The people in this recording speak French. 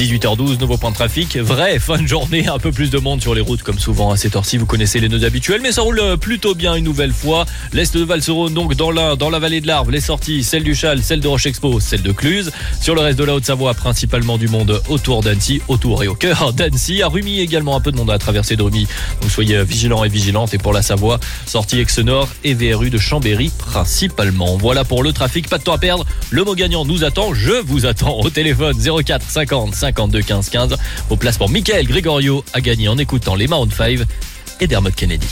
18h12, nouveau point de trafic. Vrai, fin de journée, un peu plus de monde sur les routes comme souvent à cette heure-ci. Vous connaissez les nœuds habituels, mais ça roule plutôt bien une nouvelle fois. L'Est de Val-sur-Rhône, donc dans l'Ain, dans la vallée de l'Arve, les sorties, celle du Châle, celle de Roche-Expo, celle de Cluse. Sur le reste de la Haute-Savoie, principalement du monde autour d'Annecy, autour et au cœur d'Annecy. À Rumilly également, un peu de monde à la traversée de Rumilly. Donc soyez vigilants et vigilantes. Et pour la Savoie, sortie Aix-Nord et VRU de Chambéry principalement. Voilà pour le trafic, pas de temps à perdre. Le mot gagnant nous attend, je vous attends au téléphone 04 50 52 15 15. Vos places pour Michael Gregorio à gagner en écoutant les Maroon 5 et Dermot Kennedy.